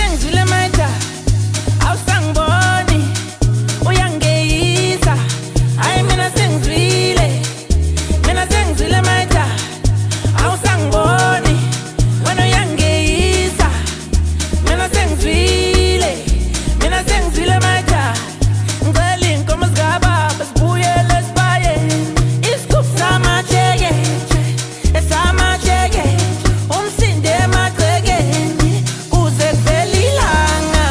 sengizwile maja awusangiboni uyangeyisa hayi mina sengizwile maja awusangiboni wena uyangeyisa mina sengizwile maja ngicela inkomo zikababa sibuyele sibaye isigubhu samajeke umsinde emagcekeni kuze kuvele ilanga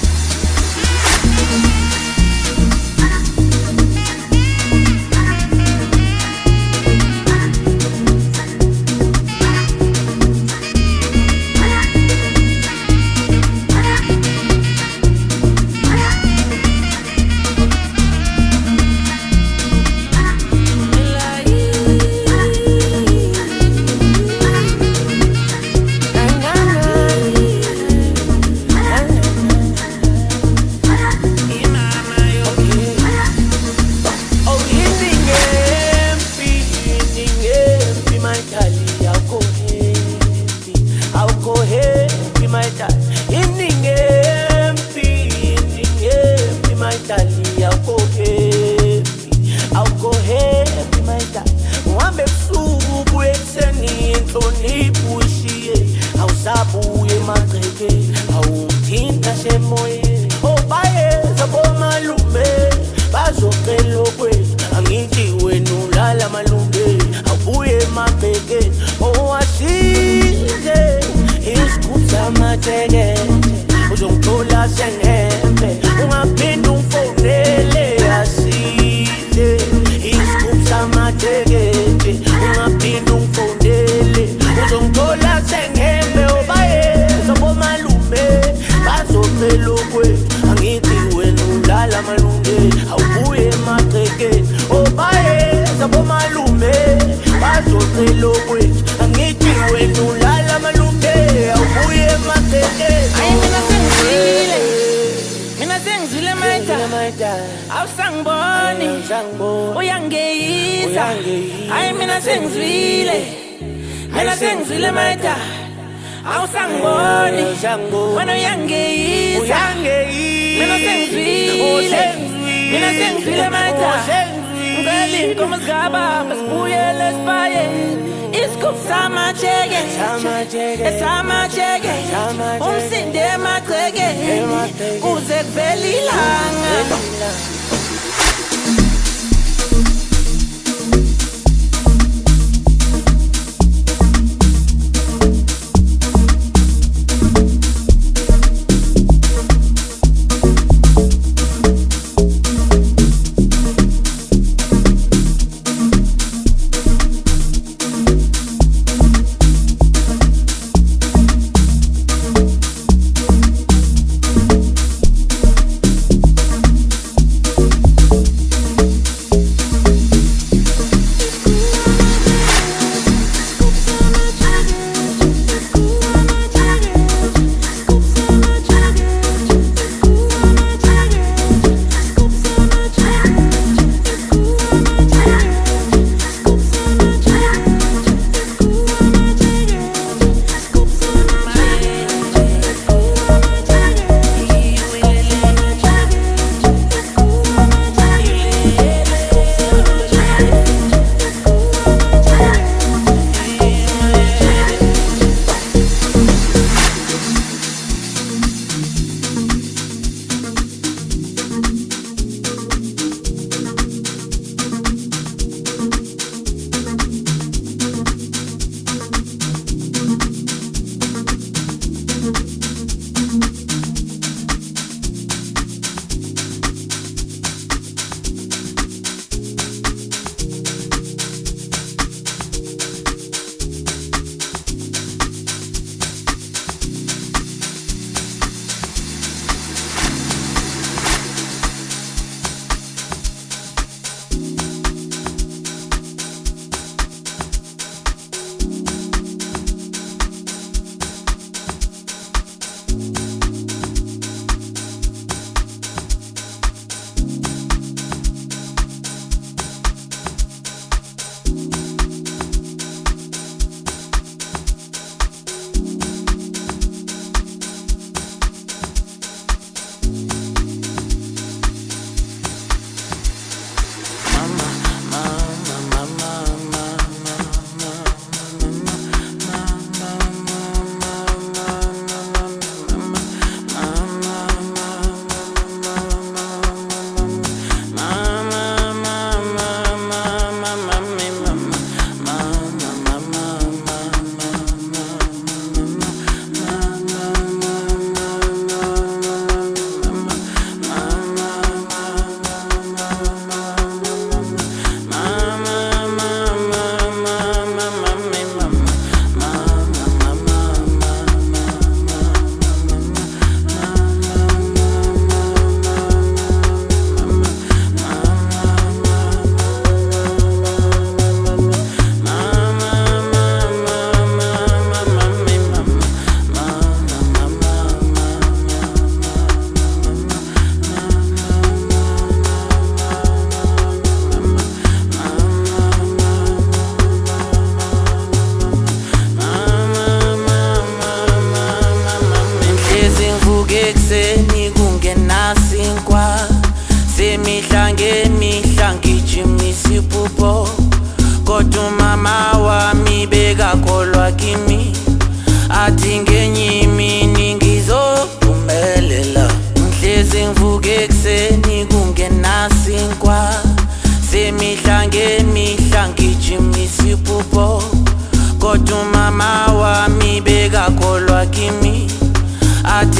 awusabuye magceke awuthinta semoyeni obayeza bomalume bazocela okwethu angithi wena ulala malume awubuye magcekeni owasize isigubhu samajeke uzongithola sengembe ungaphinde umfonele asize isigubhu samajeke ungaphinde umfonele uzongithola sengembe obayeza bomalume bazocela okwethu angithi wena ulala malume awubuye emagcekeni obayeza bomalume bazocela okwethu angithi wena ulala malume awubuye emagcekeni Mina sengizwile maja awusangiboni uyangeyisa hayi mina sengizwile maja awusangiboni wena uyangeyisa mina sengizwile maja ngicela inkomo zikababa sibuyele sibaye isigubhu samajeke umsinde emagcekeni kuze kuvele ilanga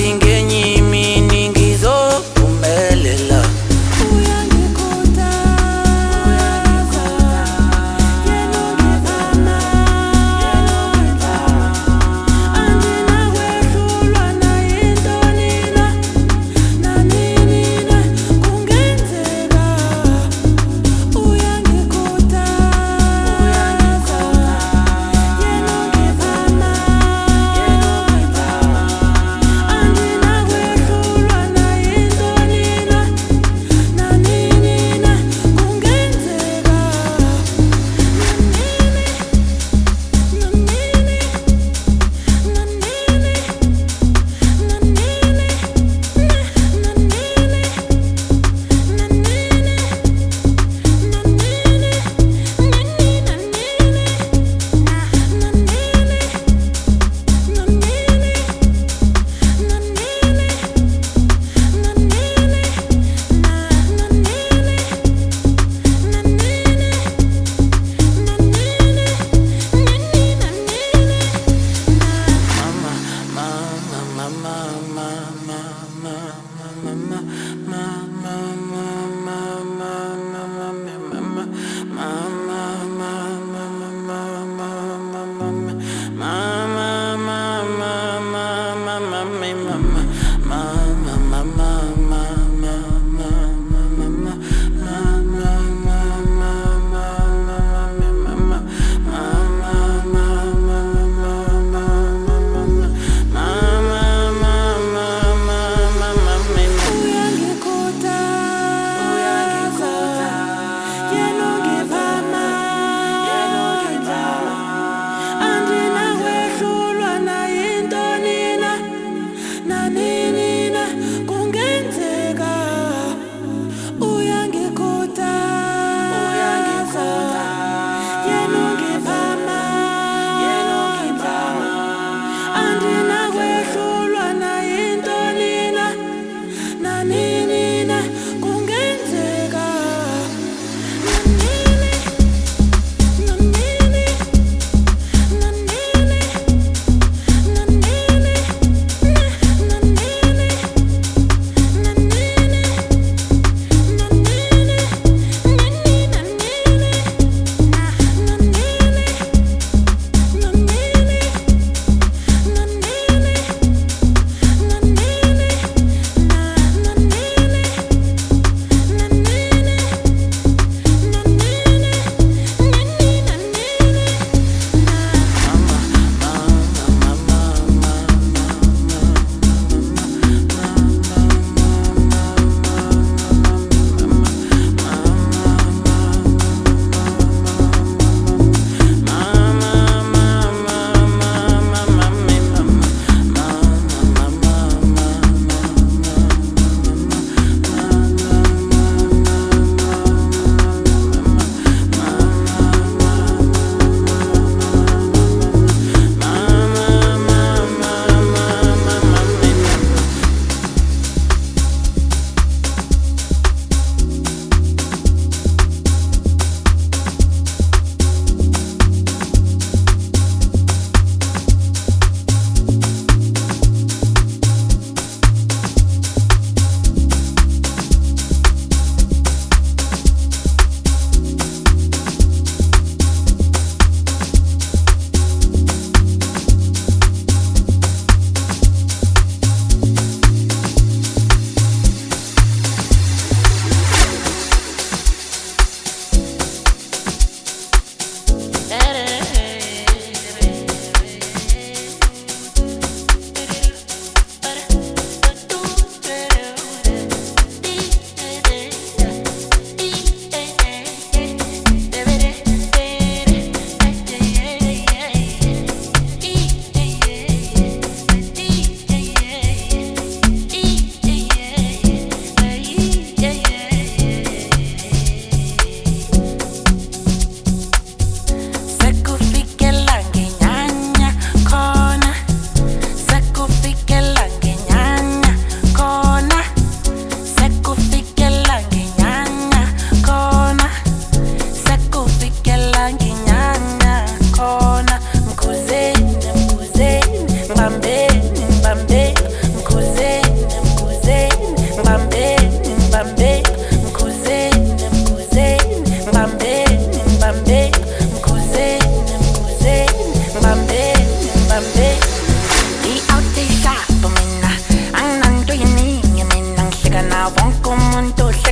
ngathi ngenye imini ngizophumelela. Uyangikhuthaza, yena ungivama, andinakwehlulwa nayintoni na, nanini na kungenzeka. Uyangikhuthaza, yena ungivama, andinakwehlulwa nayintoni na, nanini na kungenzeka.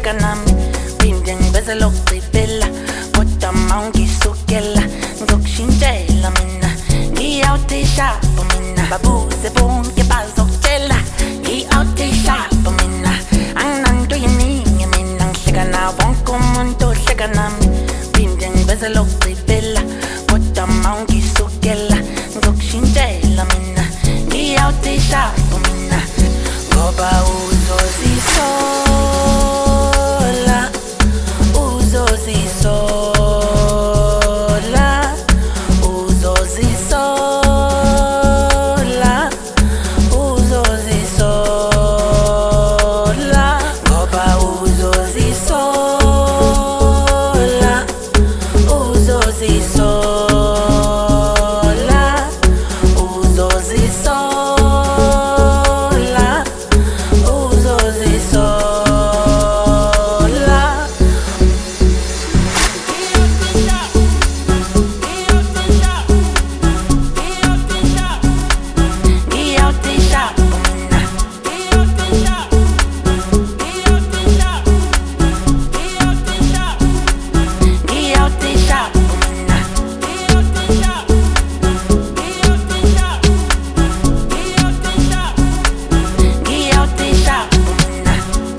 uhleka nami phinde ngiveze lokugcibela kodwa mawungisukela ngizokushintshela mina ngiyawutishapo mina babuze bonke bazokutshela ngiyawutishapo mina anginanto yiningi mina ngihleka nawo wonke umuntu ohleka nami phinde ngiveze lokugcibela kodwa mawungisukela ngizokushintshela mina ngiyawutishapo mina ngoba uzozisola uzozisola uzozisola uzozisola ngoba uzozisola uzozisola uzozisola uzozisola ngiyawutishapo mina ngiyawutishapo mina ngiyawutishapo mina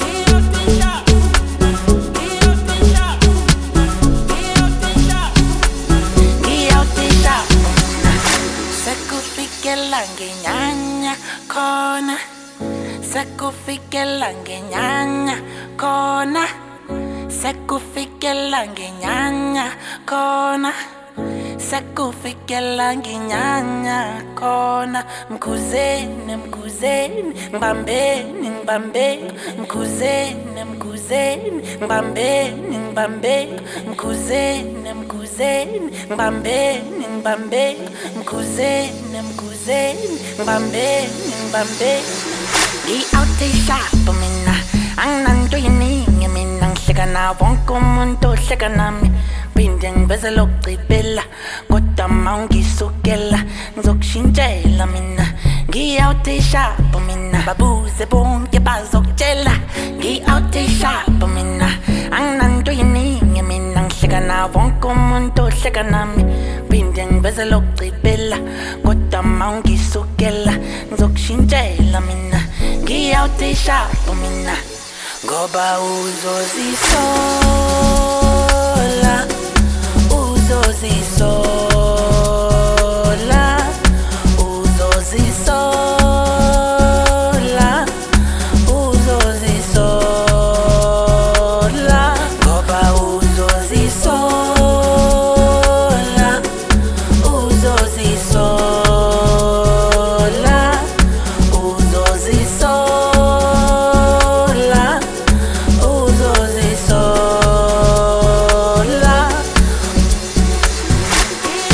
ngiyawutishapo mina sekufikela ngenyanya khona sekufikela ngenyanya khona sekufikela ngenyanya khona sekufikela ngenyanya khona mkhuzeni mkhuzeni ngibambeni ngibambeni mkhuzeni mkhuzeni ngibambeni ngibambeni mkhuzeni mkhuzeni ngibambeni ngibambeni mkhuzeni mkhuzeni ngibambeni ngibambeni ngiyawutishapo mina anginanto yiningi mina ngihleka nawo wonke umuntu ohleka nami phinde ngiveze lokugcibela kodwa mawungisukela ngizokushintshela mina ngiyawutishapo mina babuze bonke bazokutshela ngiyawutishapo mina anginanto yiningi mina ngihleka nawo wonke umuntu ohleka nami phinde ngiveze lokugcibela kodwa mawungisukela ngizokushintshela mina ngiyawutishapo mina ngoba uzozisola uzozisola uzozisola uzozisola ngoba uzozisola uzozisola uzozisola uzozisola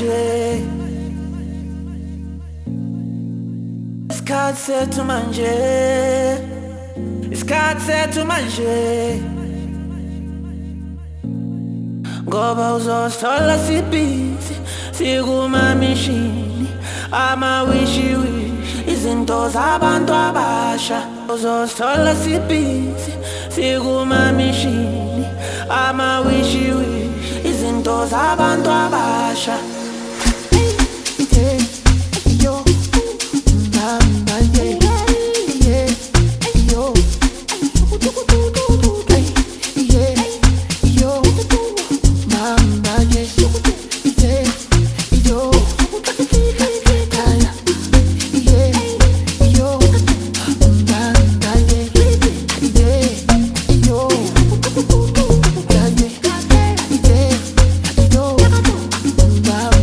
manje, isikhathi sethu manje, isikhathi sethu manje. Ngoba uzosithola sibhizi sikumamishini, ama-wishi-wishi, izinto zabantu abasha. Uzosithola sibhizi sikumamishini, ama-wishi-wishi, izinto zabantu abasha. Bye.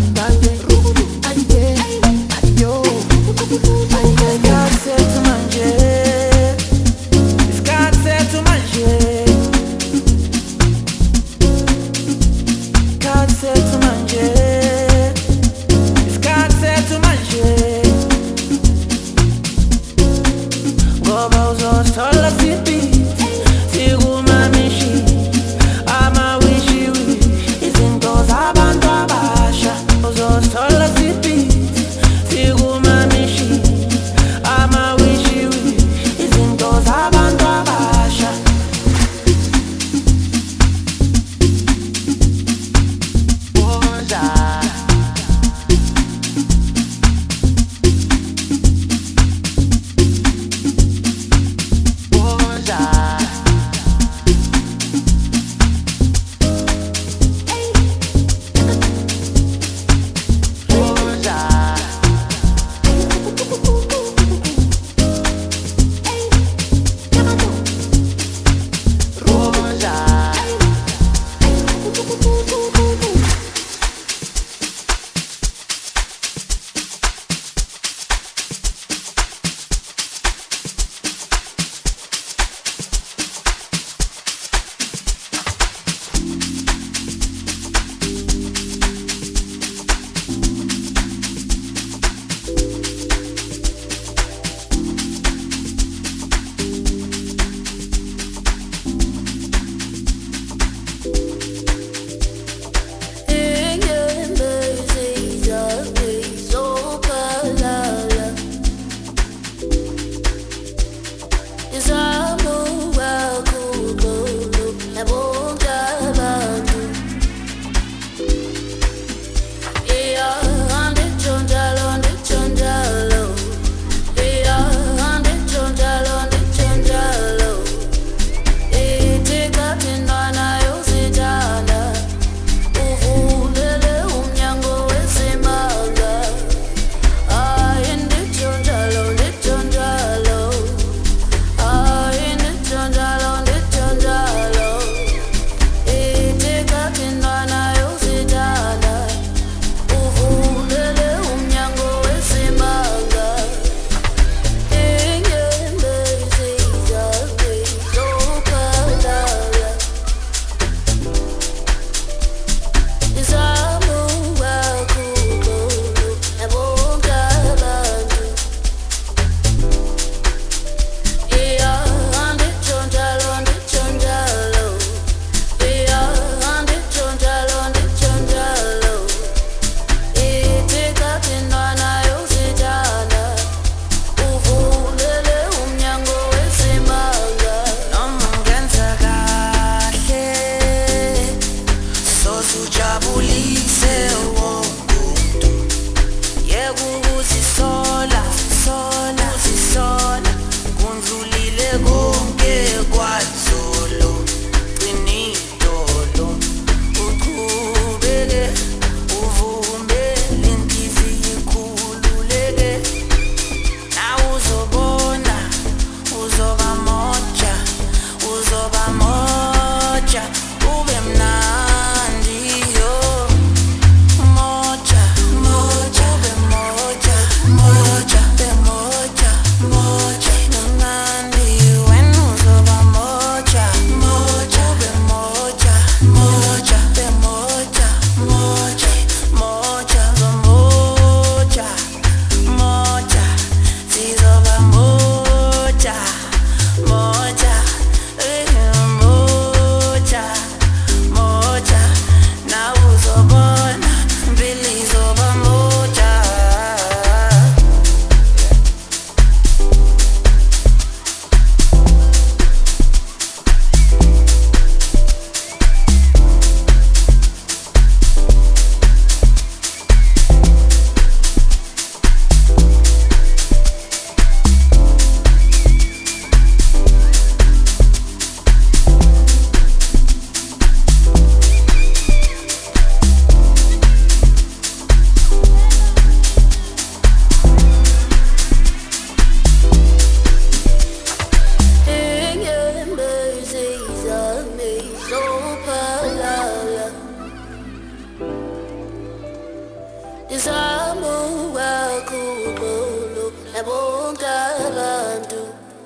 bonke abantu.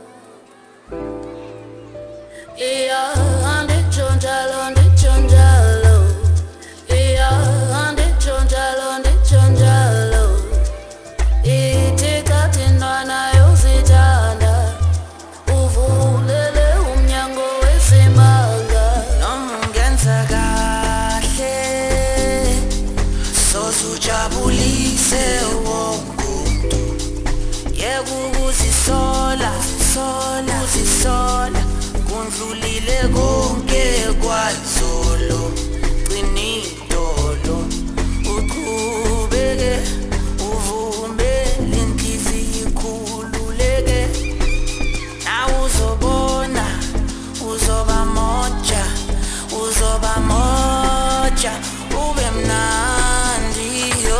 Yeah, anditsho njalo, nditsho njalo. Yeah, anditsho njalo, nditsho njalo. Ithi chathi intwana yozithanda, uvulele umnyango wesimanga. Noma ungenza kahle sozujabulise wonke umuntu. Yeka ukuzisola, uzisola kundlulile konke kwazolo. Qinidolo uqhubeke uvumele inhliziyo ikhululeke. Nawe uzobona uzoba moja, uzoba moja, ube mnandi yo.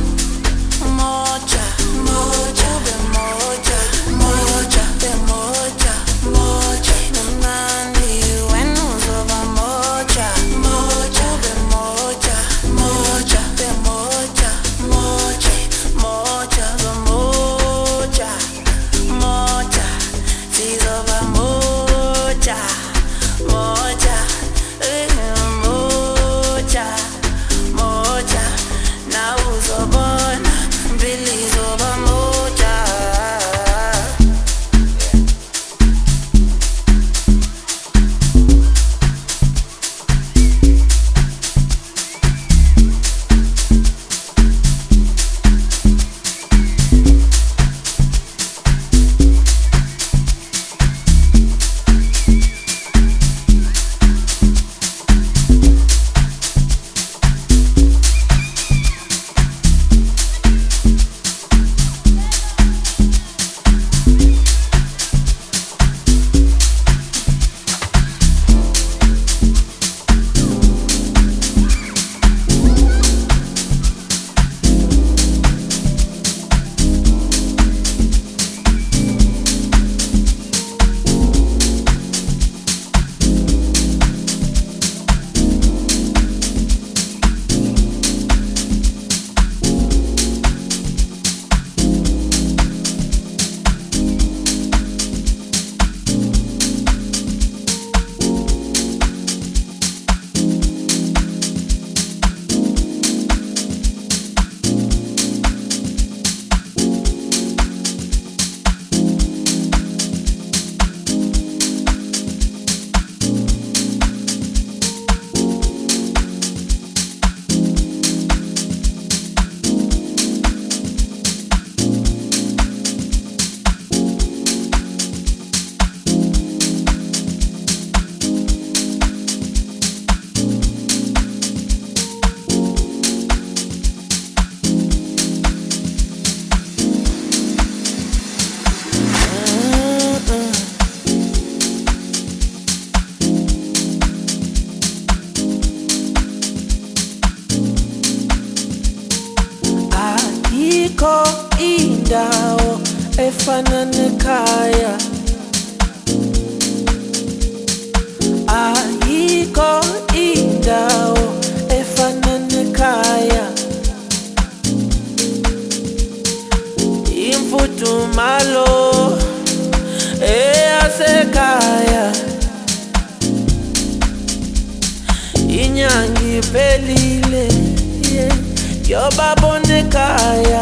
Moja, moja, ube moja, moja, ube moja, moja, mnandi when uzoba moja, moja, ube moja, moja, ube moja, moja, moja, ube moja, moja, sizoba moja, moja, moja, moja, na uzobona mbili zoba moja. Ayikho indawo efana nekhaya. Ayikho indawo efana nekhaya. Imfudumalo eyasekhaya. Inyanga iphelile, yobabona ekhaya.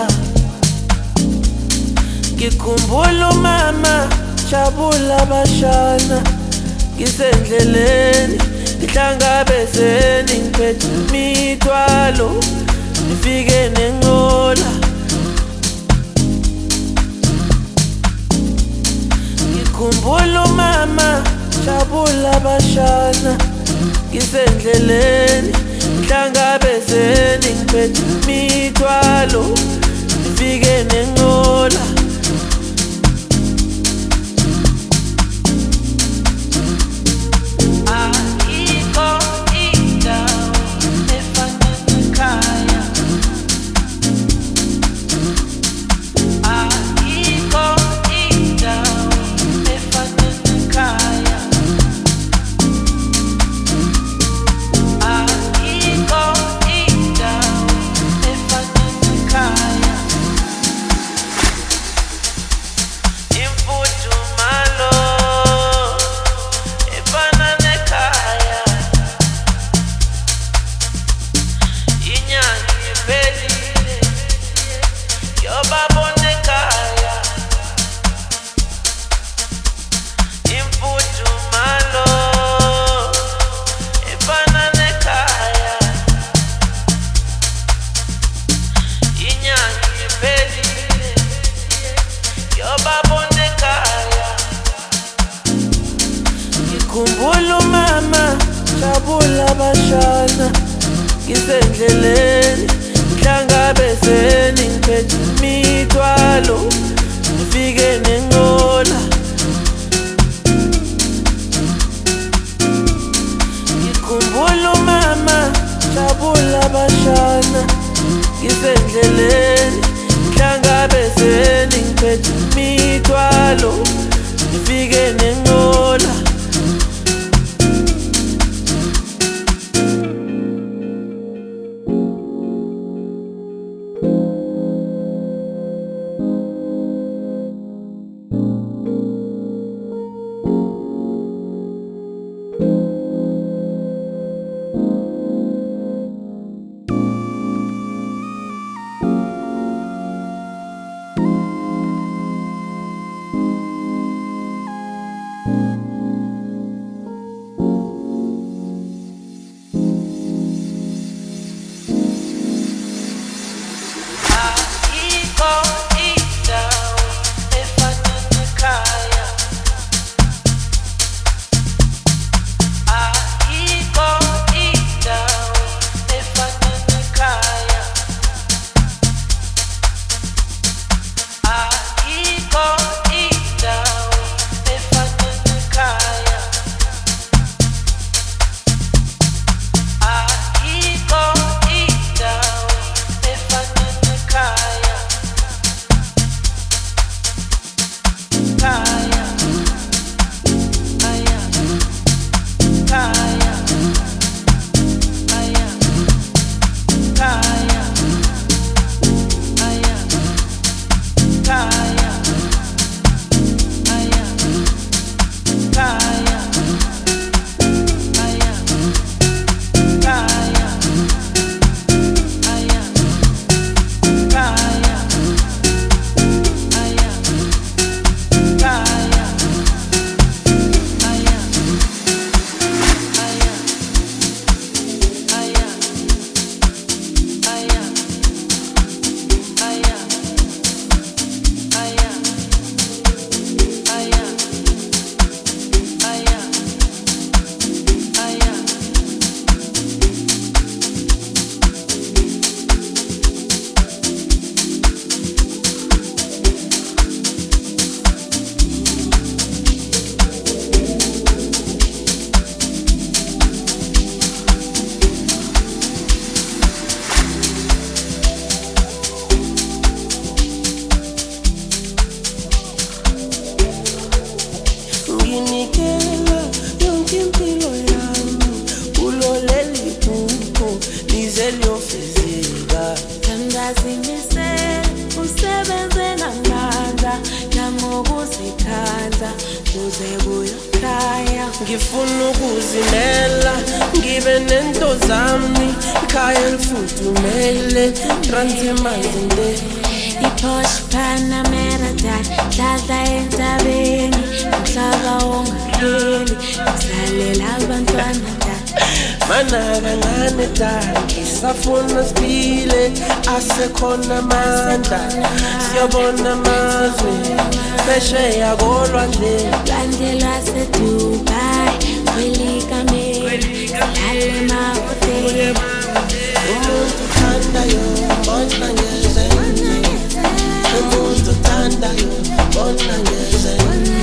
Ngikhumbula umama jabula bashana, ngisendleleni ngihlangabezeni ngiphethe imithwalo, ngifike nenqola. Ngikhumbula umama jabula bashana, ngisendleleni ngihlangabezeni ngiphethe imithwalo, ngifike nenqola. Ayikho indawo efana nekhaya. Ayikho indawo efana nekhaya. Ayikho indawo efana nekhaya. Ngikhumbula umama jabula bashana ngisendleleni mhlangabezeni ngiphethe imithwalo ngifike nenqola ngikhumbula umama jabula bashana ngisendleleni mhlangabezeni ngiphethe imithwalo ngifike nenqola ngifuna ukuzimela ngibe nento zami ikhaya elifudumele transemazinde iPorsche Panamera dladla entabeni umhlaba ongapheli usalela abantwana mana kancane safuna siphile asekhona amandla siyobona amazwe phesheya kolwandle lwandle lwaseDubai kwelikameli lale mahoteli umuntu uthandayo bona ngezenye umuntu uthandayo bona ngezenye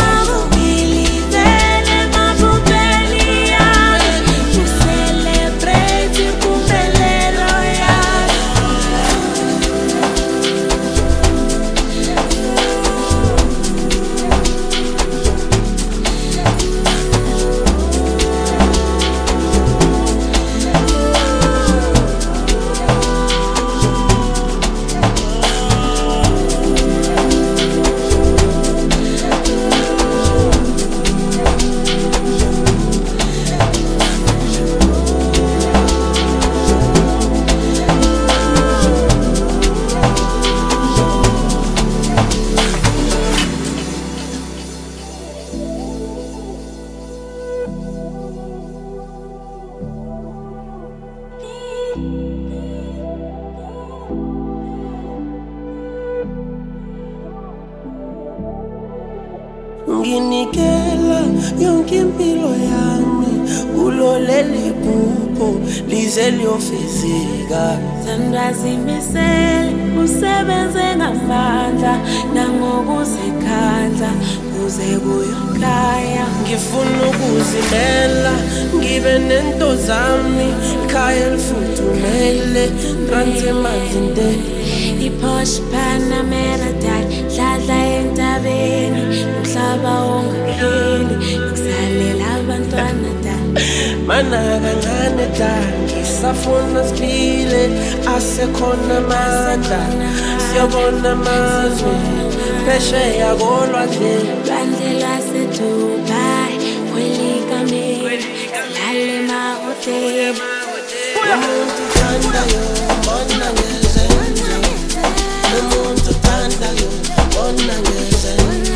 Celebrate nginikela yonke impilo yami kulo leli phupho lize liyofezeka. Sandazimisele usebenze ngamandla nangokuzikhandla kuze kuyokhaya. Ngifuna ukuzimela ngibe nento zami ikhaya elifuthumele phansi emanzini. I-Porsche Panamera dad hlala entabeni umhlaba ongapheli ukusalela abantwana dad. Mana kancane dad ngisafuna siphile asekhona amandla siyabona amazwe phesheya kolwandle. Lwandle lwaseDubai kwelikameli silale emahhoteli. Umuntu uthandayo bona ngezenzo, umuntu uthandayo bona ngezenzo.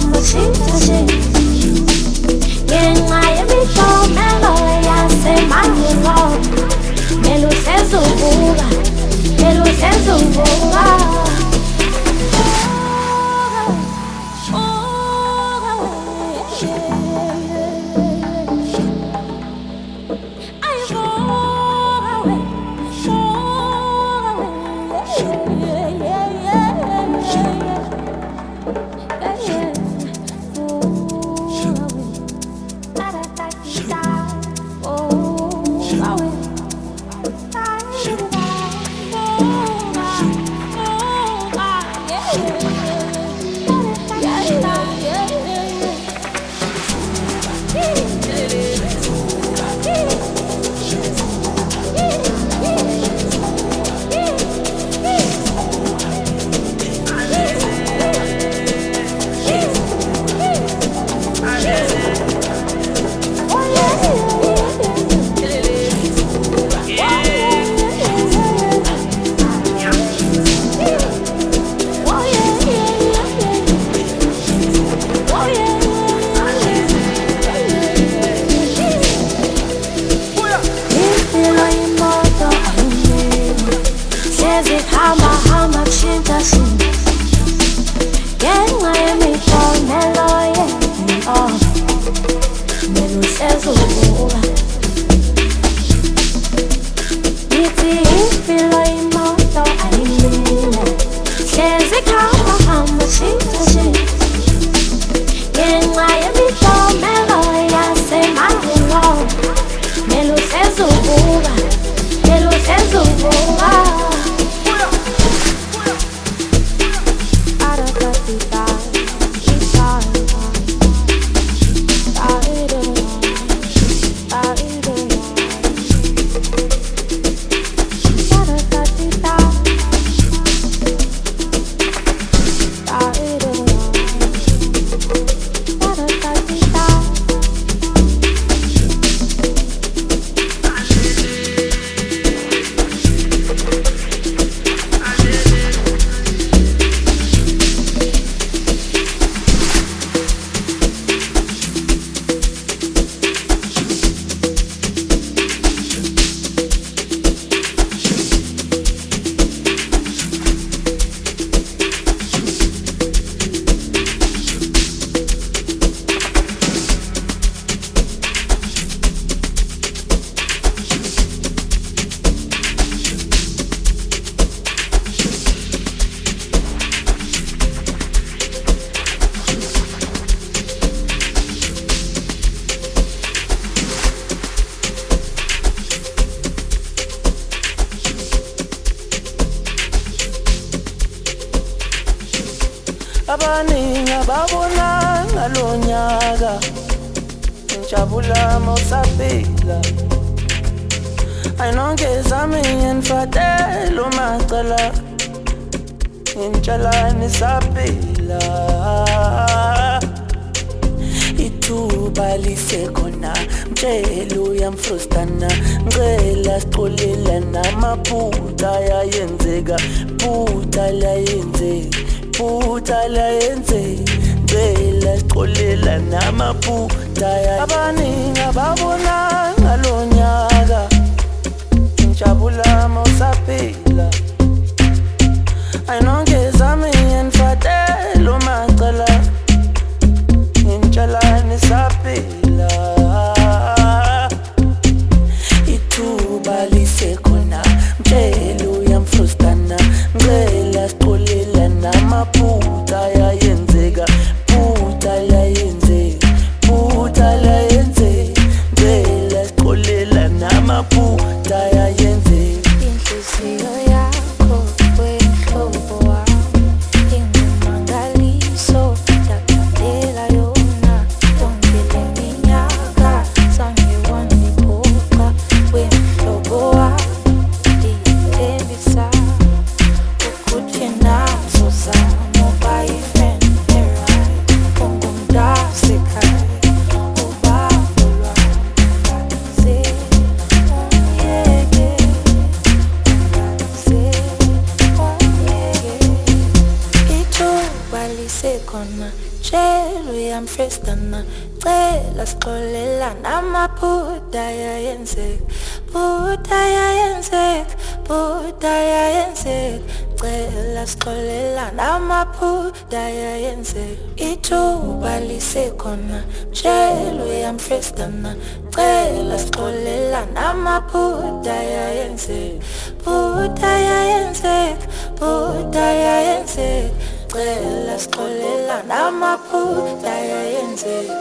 Say my abaningi ababonanga lo nyaka ngijabula mawusaphila ayinongezami ngifatela umacala ngitshalani saphila ithuba lisekhona mtshela uyamfrustana ngicela sixolela namaphutha ayenzeka phutha layenze ngicela sixolela namaphutha abaningi ababonanga lo nyaka ngijabula mawusaphila ayinongezami ngifatela umacala ngitshalani saphila ithuba lisekhona mtshela uyamfrustana ngicela sixolela namaphutha ayenzeka phutha layenze ngicela sixolela namaphutha ayenze inhliziyo yakho wehlobo wami ingumangaliso ndakhandela yona yonke le minyaka zange wangiphoqa wehlobo wami ndiyithembisa ukuthi nazo zami uba yi-friend right ungumntasekhaya ubaba lwami ngase ungiyeke ithuba lisekhona tshela uyamfrestana cela sixolelana amaphutha ayenzeka cela sixolelana amaphutha ayenzeka ithuba lisekhona tshela uyamfrestana cela sixolelana amaphutha ayenzeka cela sixolelana amaphutha ayenzeka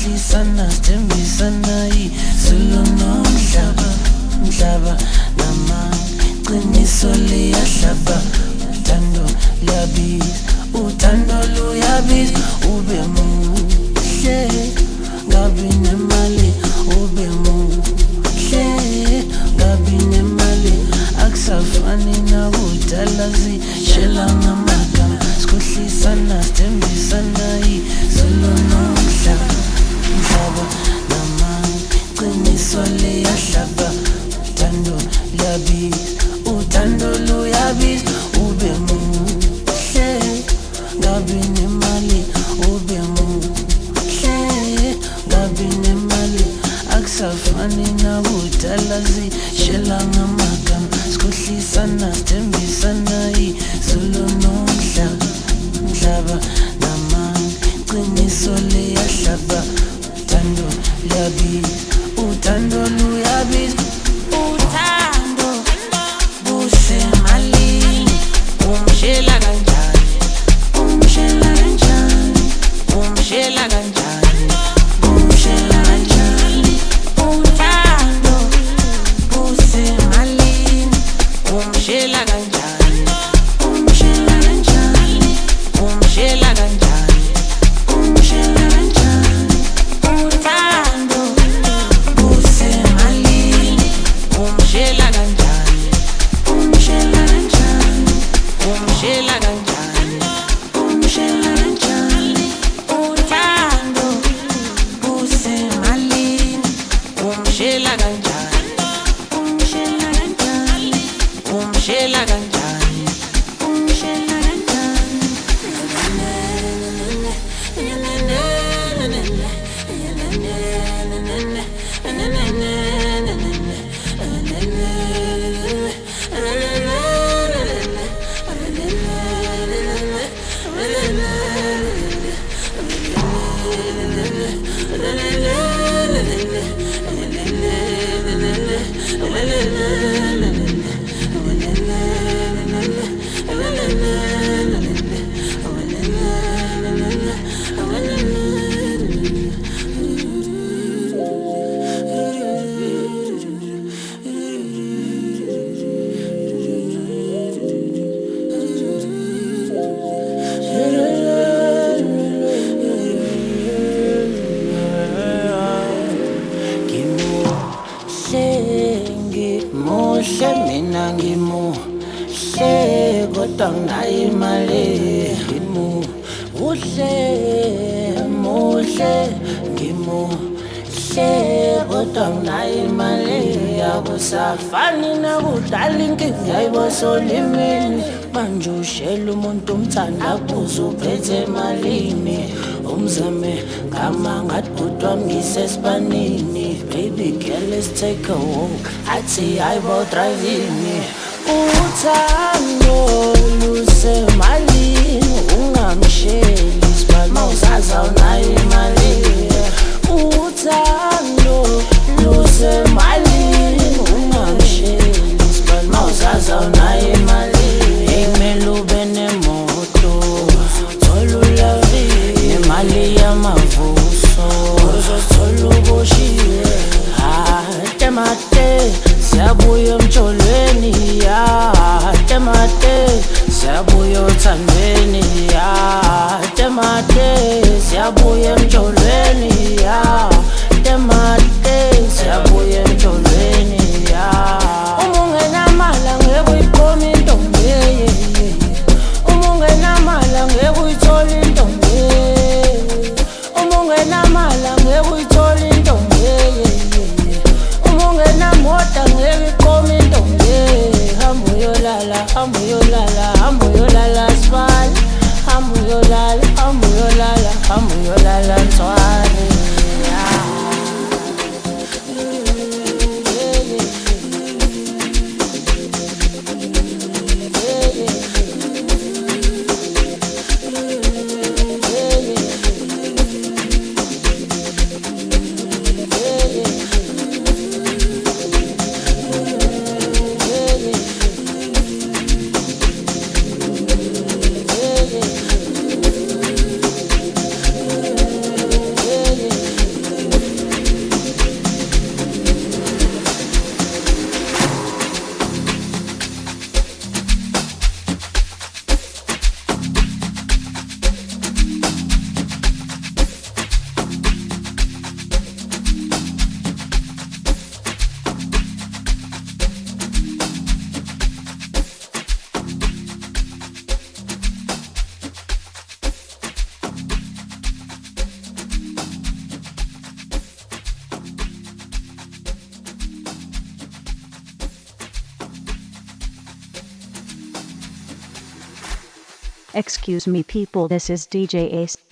sikhohlisana sithembisana izulu nomhlaba mhlaba namaqiniso liyahlaba uthando luyabiza uthando luyabiza ube muhle ngabi nemali ube muhle ngabi nemali akusafani nakudala zishela ngamagama sikhohlisana sithembisana izulu nomhlaba mhlaba namaqiniso liyahlaba uthando luyabiza uthando luyabiza ube muhle ngabi nemali ube muhle ngabi nemali akusafani nakudala zishela ngamagama sikhohlisana sithembisana izulu nomhlaba mhlaba namaqiniso liyahlaba uthando luyabiza uthando luyabiza uthando busemalini umshela kanjani umshela kanjani umshela kanjani umshela kanjani uthando busemalini umshela kanjani umshela kanjani umshela kanjani umshela kanjani uthando busemalini umshela kanjani umshela kanjani umshela kanjani umshela kanjani uthando busemalini umshela kanjani umshela kanjani umshela kanjani umshela muhle mina ngimuhle kodwa nginayo imali ngimuhle muhle ngimuhle kodwa nginayo imali akusafani nakudala inkinga yayibosolimini manje ushela umuntu umthanda kuze uphethe emalini umzame ngama ngathi bhuti wami ngisesibanini baby girl let's take a walk athi ayibo driving uthando lusemalini ungamsheli isibali mawuzaza unayo imali uthando lusemalini ungamsheli isibali mawuzaza unayo imali ekumele ube nemoto thola ulavile nemali yamavuso uzothola uboshiwe temate siyabuya emtsholweni temate siyabuya othandweni temate siyabuya emtsholweni temate siyabuya emtsholweni uma ungenamali angeke uyiqome intombi uma ungenamali angeke uyithole intombi uma ungenamali angeke uyithole intombi uma ungenamoto angeke iqome intombi hamba uyolala Excuse me people, this is DJ Ace.